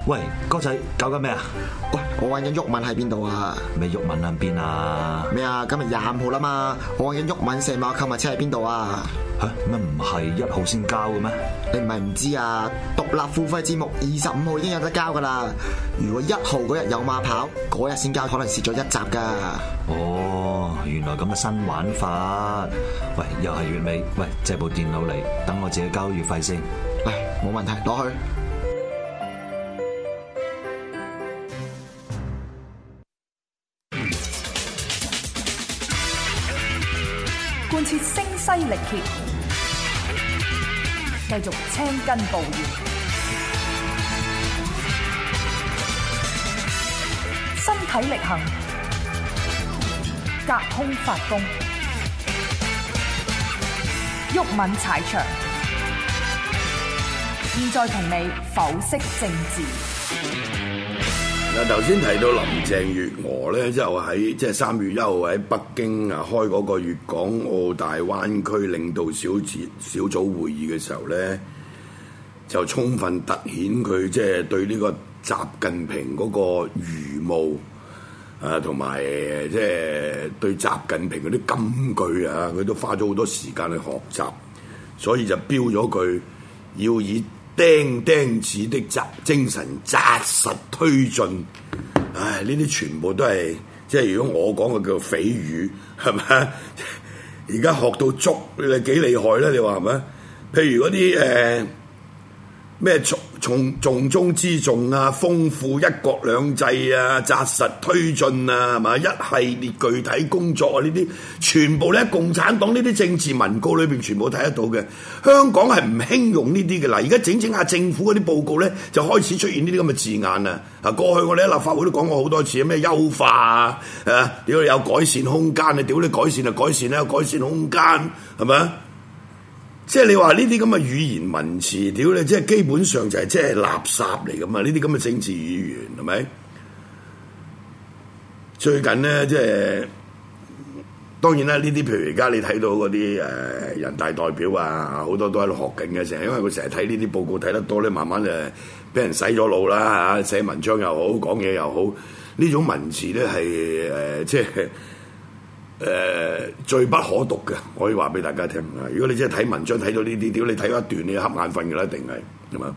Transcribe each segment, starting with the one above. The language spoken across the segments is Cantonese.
喂，哥仔搞緊咩啊？ 喂，我揾緊毓民喺邊度啊？ 咩毓民喺邊啊？ 咩啊？今日25號啦嘛，我揾緊毓民成碼購物車喺邊度啊？ 吓，乜唔係1號先交嘅咩？ 你唔係唔知啊？獨立付費節目25號已經有得交噶啦。如果1號嗰日有馬跑，嗰日先交，可能蝕咗一集噶。 哦，原來咁嘅新玩法。喂，又係月尾，喂，借部電腦嚟，等我自己交月費先。 嚟，冇問題，攞去。 貫徹聲嘶力竭，繼續青筋暴現，身體力行，隔空發功，毓民踩場。現在同你剖析政治。 嗱，頭先提到林鄭月娥咧，就喺3月1號喺北京啊開嗰個粵港澳大灣區領導小組會議嘅時候咧，就充分突顯佢即係對呢個習近平嗰個愚妄啊，同埋即係對習近平嗰啲金句啊，佢都花咗好多時間去學習，所以就標咗佢要以釘釘子的精神紮實推進。唉，呢啲全部都係即係如果我講嘅叫做匪語，係咪？而家學到足，你哋幾厲害咧？你話係咪？譬如嗰啲咩重中之重啊，豐富一國兩制啊，紮實推進啊，係嘛？一系列具體工作啊，呢啲全部咧，共產黨呢啲政治文告裏邊全部睇得到嘅。香港係唔興用呢啲嘅啦，而家整下政府嗰啲報告咧，就開始出現呢啲咁嘅字眼啊！啊，過去我哋喺立法會都講過好多次，咩優化啊，屌你有改善空間啊，屌你改善就改善啦，有改善空間係咪？即係你話呢啲咁嘅語言文詞，屌你，即係基本上就係即係垃圾嚟噶嘛？呢啲咁嘅政治語言係咪？最近咧，即係當然啦，呢啲譬如而家你睇到嗰啲人大代表啊，好多都喺度學緊嘅，成日因為佢成日睇呢啲報告睇得多咧，慢慢就俾人洗咗腦啦嚇，寫文章又好，講嘢又好，呢種文詞咧係即係。最不可讀嘅，我可以話俾大家聽啊！如果你真係睇文章睇到呢啲，屌你睇咗一段，你瞌眼瞓嘅啦，一定係嘛？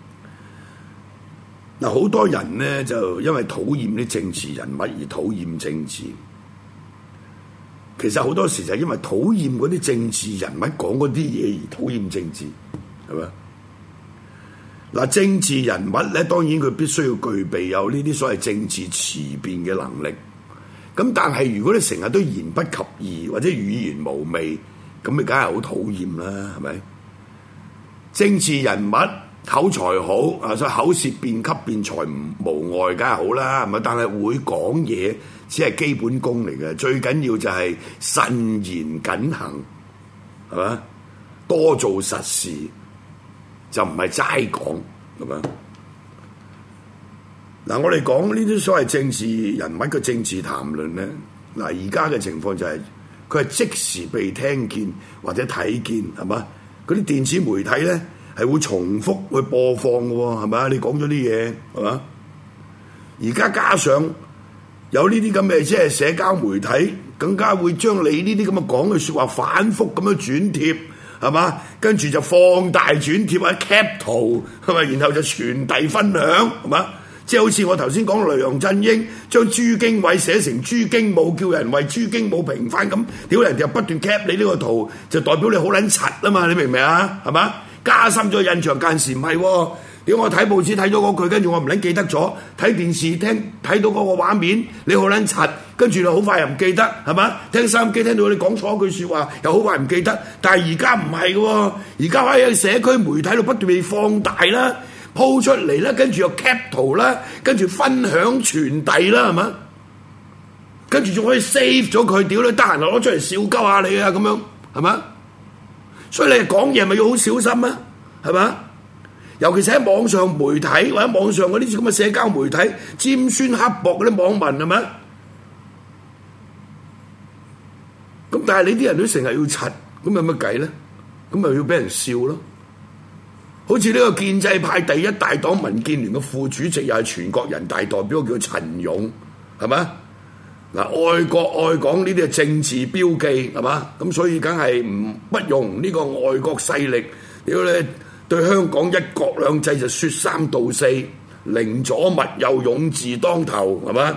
嗱，好多人咧就因為討厭啲政治人物而討厭政治，其實好多時就係因為討厭嗰啲政治人物講嗰啲嘢而討厭政治，係咪？嗱，政治人物咧，當然佢必須要具備有呢啲所謂政治詞辯嘅能力。咁但係如果你成日都言不及義或者語言無味，咁你梗係好討厭啦，係咪？政治人物口才好啊，所以口舌辯給辯才無礙，梗係好啦，係咪？但係會講嘢只係基本功嚟嘅，最緊要就係慎言謹行，係咪？多做實事，就唔係齋講，係咪？嗱，我哋講呢啲所謂政治人物嘅政治談論咧，嗱，而家嘅情況就係佢係即時被聽見或者睇見，係嘛？嗰啲電子媒體咧係會重複去播放嘅喎，係咪？你講咗啲嘢，係嘛？而家加上有呢啲咁嘅即係社交媒體，更加會將你呢啲咁嘅講嘅説話反覆咁樣轉貼，係嘛？跟住就放大轉貼或者 cap 圖，係咪？然後就傳遞分享，係嘛？即係好似我頭先講梁振英將朱經緯寫成朱經武，叫人為朱經武平反咁，屌人哋又不斷 cap 你呢個圖，就代表你好撚柒啊嘛！你明唔明啊？係嘛？加深咗印象，間時唔係喎。屌我睇報紙睇咗嗰句，跟住我唔撚記得咗，睇電視睇到嗰個畫面，你好撚柒，跟住就好快又唔記得，係嘛？聽收音機聽到你講錯一句説話，又好快唔記得。但係而家唔係嘅喎，而家喺社區媒體度不斷被放大啦。鋪出嚟啦，跟住又 cap 圖啦，跟住分享傳遞啦，係嘛？跟住仲可以 save 咗佢，屌你得閒攞出嚟笑鳩下你啊，咁樣係嘛？所以你講嘢咪要好小心啊，係嘛？尤其是喺網上媒體或者網上嗰啲咁嘅社交媒體，尖酸刻薄嗰啲網民係嘛？咁但係你啲人都成日要柒，咁有乜計咧？咁咪要俾人笑咯。 好似呢個建制派第一大黨民建聯嘅副主席又係全國人大代表，叫陳勇，係咪？嗱，愛國愛港呢啲係政治標記，係嘛？咁所以梗係不容呢個外國勢力，屌你對香港一國兩制就説三道四，寧左勿右，勇字當頭，係嘛？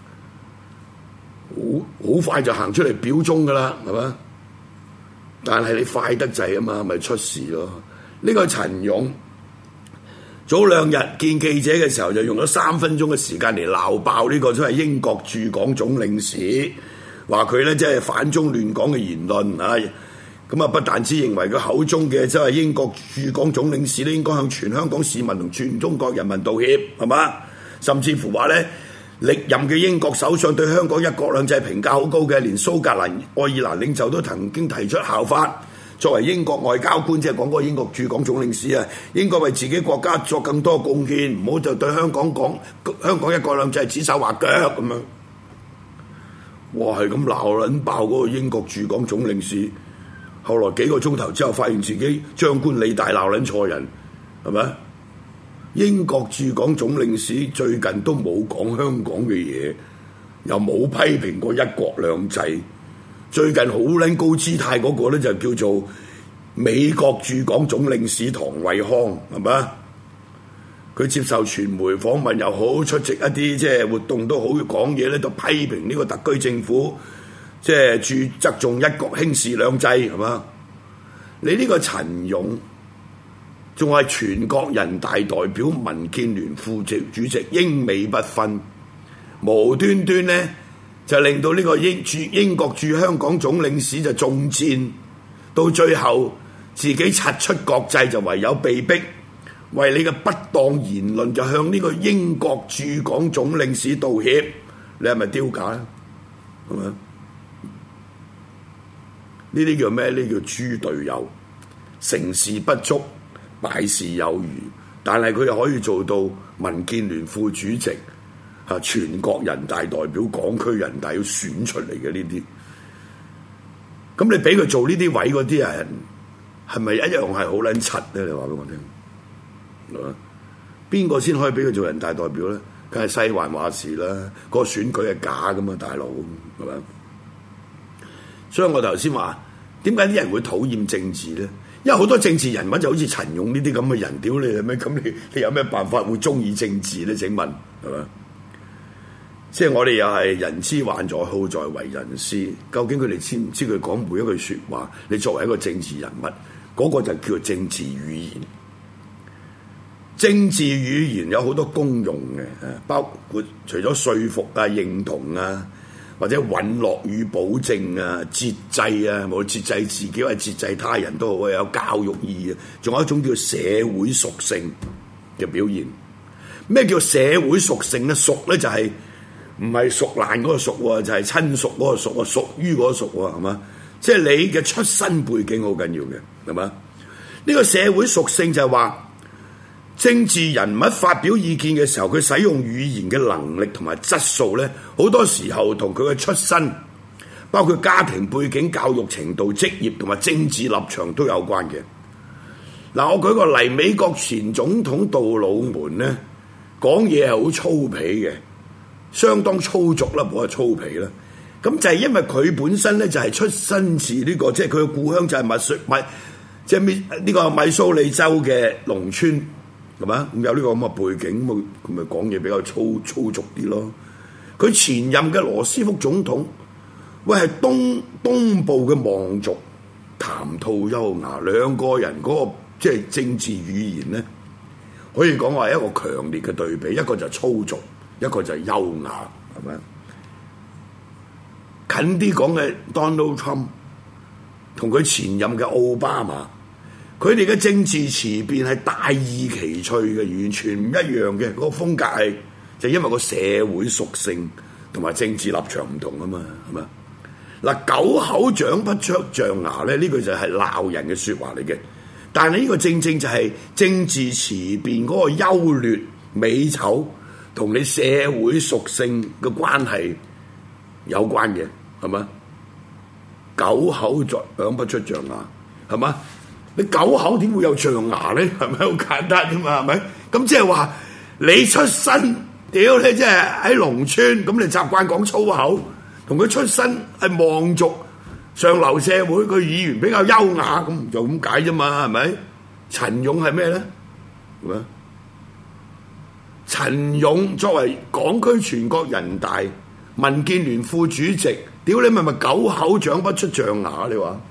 好快就行出嚟表忠㗎啦，係嘛？但係你快得滯啊嘛，咪出事咯。呢個陳勇早兩日見記者嘅時候，就用咗3分鐘嘅時間嚟鬧爆呢個所謂英國駐港總領事，話佢咧即係反中亂港嘅言論啊！咁啊，不但只認為佢口中嘅即係英國駐港總領事咧，應該向全香港市民同全中國人民道歉，係嘛？甚至乎話咧，歷任嘅英國首相對香港一國兩制評價好高嘅，連蘇格蘭、愛爾蘭領袖都曾經提出效法。作為英國外交官，即係講嗰個英國駐港總領事啊，應該為自己國家作更多貢獻，唔好就對香港講香港一國兩制指手畫腳咁樣。哇，係咁鬧撚爆嗰個英國駐港總領事，後來幾個鐘頭之後，發現自己張冠李大鬧撚錯人，係咪？英國駐港總領事最近都冇講香港嘅嘢，又冇批評過一國兩制。最近好撚高姿態嗰個咧就叫做美國駐港總領事唐惠康，係咪？佢接受傳媒訪問又好，出席一啲即係活動都好，講嘢咧就批評呢個特區政府即係側重一國輕視兩制，係嘛？你呢個陳勇仲係全國人大代表民建聯副主席，英美不分，無端端咧就令到呢個英國駐香港總領事就中箭，到最後自己撤出國際，就唯有被逼為你嘅不當言論就向呢個英國駐港總領事道歉。你係咪丟架咧？係咪？呢啲叫咩？呢叫豬隊友，成事不足，敗事有餘。但係佢又可以做到民建聯副主席。全國人大代表、港區人大要選出嚟嘅呢啲，咁你俾佢做呢啲位嗰啲人，係咪一樣係好撚柒咧？你話俾我聽，係嘛？邊個先可以俾佢做人大代表咧？梗係西環話事啦，個選舉係假噶嘛，大佬，係咪？所以我頭先話，點解啲人會討厭政治咧？因為好多政治人物就好似陳勇呢啲咁嘅人，屌你係咩？咁你有咩辦法會中意政治咧？請問係嘛？即係我哋又係人之患在好在為人師，究竟佢哋知唔知佢講每一句説話？你作為一個政治人物，嗰個就叫做政治語言。政治語言有好多功用嘅，包括除咗說服啊、認同啊，或者允諾與保證啊、節制啊，無論節制自己或者節制他人都好，有教育意義。仲有一種叫社會屬性嘅表現。咩叫社會屬性咧？屬咧就係唔係熟爛嗰個熟喎，就係親屬嗰個熟啊，屬於嗰個熟喎，係嘛？即係你嘅出身背景好緊要嘅，係嘛？呢個社會屬性就係話，政治人物發表意見嘅時候，佢使用語言嘅能力同埋質素咧，好多時候同佢嘅出身，包括家庭背景、教育程度、職業同埋政治立場都有關嘅。嗱，我舉個例，美國前總統杜魯門咧講嘢係好粗鄙嘅。相當粗俗啦，唔好話粗鄙啦。咁就係因為佢本身咧就係出身自呢個，即係佢嘅故鄉就係即係呢個密蘇里州嘅農村，係嘛？咁有呢個咁嘅背景，咁咪講嘢比較粗俗啲咯。佢前任嘅羅斯福總統，喂係東部嘅望族，談吐優雅，兩個人嗰個即係政治語言咧，可以講話係一個強烈嘅對比，一個就粗俗。一個就係優雅，係咪？近啲講嘅 Donald Trump 同佢前任嘅奧巴馬，佢哋嘅政治詞辯係大異其趣嘅，完全唔一樣嘅。嗰個風格係就因為個社會屬性同埋政治立場唔同啊嘛，係咪？嗱，狗口長不出象牙咧，呢句就係鬧人嘅説話嚟嘅。但係呢個正正就係政治詞辯嗰個優劣美醜，同你社會屬性嘅關係有關嘅，係嘛？狗口長不出象牙，係嘛？ 你狗口點會有象牙咧？係咪好簡單啫嘛？係咪？咁即係話你出身屌你，即係喺農村，咁你習慣講粗口，同佢出身係望族上流社會，佢語言比較優雅，咁就咁解啫嘛？係咪？陳勇係咩咧？係咪？陳勇作為港區全國人大民建聯副主席，屌你咪狗口長不出象牙？你話？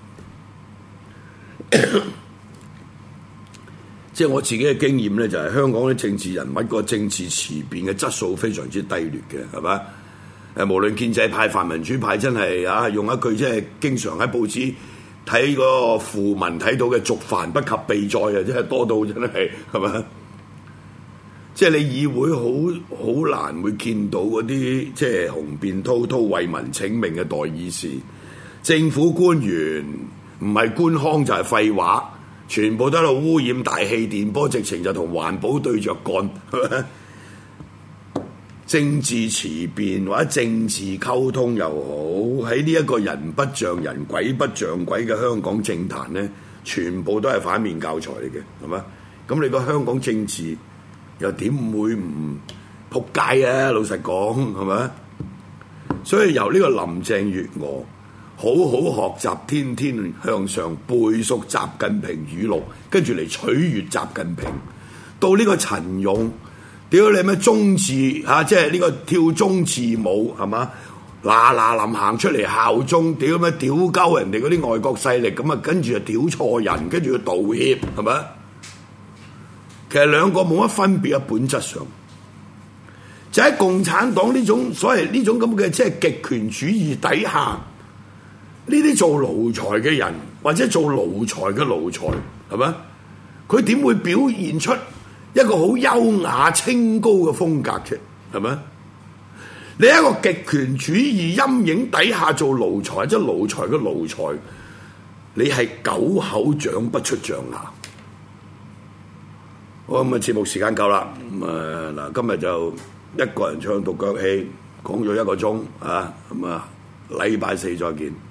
即係我自己嘅經驗咧，就係香港啲政治人物個政治詞辯嘅質素非常之低劣嘅，係嘛？無論建制派、泛民主派，真係啊，用一句即係經常喺報紙睇嗰個訃聞睇到嘅族繁不及備載啊，真係多到真係嘛？即係你議會好難會見到嗰啲即係雄辯滔滔、為民請命嘅代議士，政府官員唔係官腔就係廢話，全部都喺度污染大氣電波，直情就同環保對着幹。政治詞辯或者政治溝通又好，喺呢一個人不像人、鬼不像鬼嘅香港政壇咧，全部都係反面教材嚟嘅，係嘛？咁你個香港政治又點會唔仆街啊？老實講，係咪？所以由呢個林鄭月娥好好學習，天天向上背熟習近平語錄，跟住嚟取悅習近平。到呢個陳勇，屌你咩中字嚇，即係呢個跳中字舞係嘛？嗱臨行出嚟效忠，屌咩屌鳩人哋嗰啲外國勢力，咁啊跟住就屌錯人，跟住要道歉係咪？其實兩個冇乜分別啊，本質上就喺共產黨呢種所謂呢種咁嘅即係極權主義底下，呢啲做奴才嘅人或者做奴才嘅奴才係咪？佢點會表現出一個好優雅清高嘅風格啫？係咪？你喺一個極權主義陰影底下做奴才，即係奴才嘅奴才，你係狗口長不出象牙。好，咁啊，節目時間夠啦。咁嗱，今日就一個人唱獨腳戲，講咗1個鐘啊。咁啊，禮拜4再見。